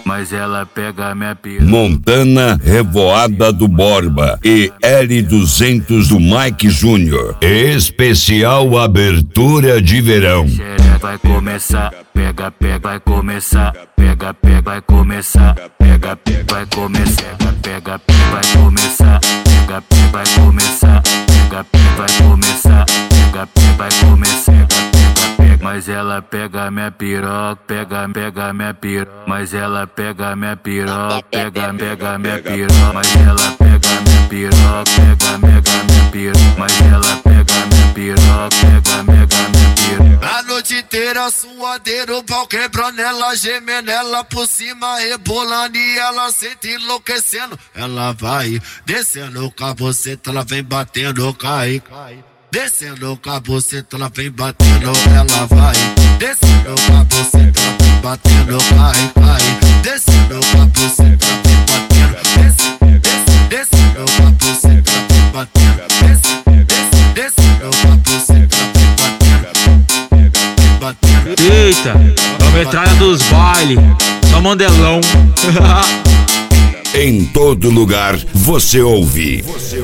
mas ela pega minha piroca. Montana Revoada do Borba e L200 do Mike Júnior. Especial abertura de verão. Vai começar, pega, vai começar, pega, vai começar, pega, vai começar, pega, vai começar, pega, vai começar, pega, vai começar, pega, vai começar, mas ela pega minha piroca, pega minha piroca, mas ela pega minha piroca, pega minha piroca, mas ela pega minha piroca, pega minha piroca, mas ela pega minha piroca, pega minha piroca. A noite inteira suadeiro, o pau quebrando, ela gemendo, ela por cima rebolando e ela sente enlouquecendo. Ela vai descendo com a buceta, ela vem batendo, cai. Descendo com a buceta, ela vem batendo, ela vai. Descendo com a buceta, ela vem batendo, cai. Descendo com a buceta, ela vem batendo. Descendo com a buceta, ela vem batendo. Descendo com a buceta, ela vem batendo. Eita, é a metralha dos bailes, só mandelão. Em todo lugar você ouve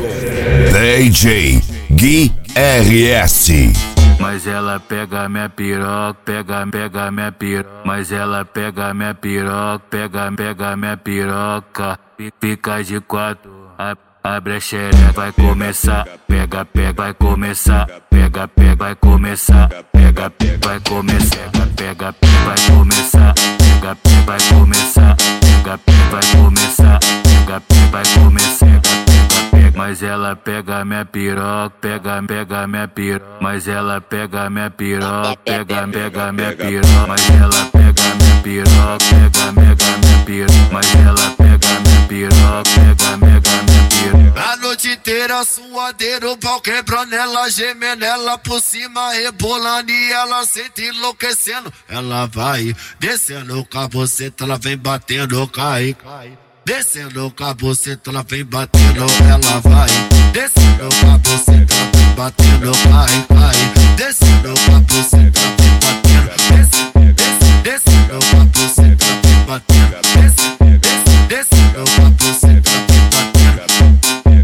DJ Gui RS. Mas ela pega minha piroca, pega minha piroca, mas ela pega minha piroca, pega minha piroca, fica de quatro, abre a xereca, vai começar, pega, vai começar, pega, vai começar, pega, vai começar, pega, vai começar, pega, vai começar, pega, vai começar, pega, vai começar. Mas ela pega minha piroca, pega minha piroca, mas ela pega minha piroca, pega minha piroca, mas ela pega minha piroca, pega minha piroca, mas ela pega minha piroca, pega minha piroca. A noite inteira suadeiro, o pau quebrando, ela gemendo, ela por cima rebolando e ela sente enlouquecendo. Ela vai descendo com a buceta, ela vem batendo, cai. Descendo com a buceta, ela vem batendo, ela vai. Descendo com a buceta, ela vem batendo, cai. Descendo com a buceta, ela vem batendo. Descendo com a buceta, ela vem batendo. Descendo com a buceta, ela vem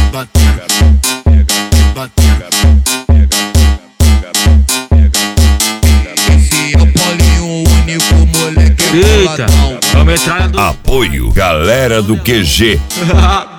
batendo. Esse é o Paulinho, o único moleque. Eita, é a metralha do... Apoio Galera do QG.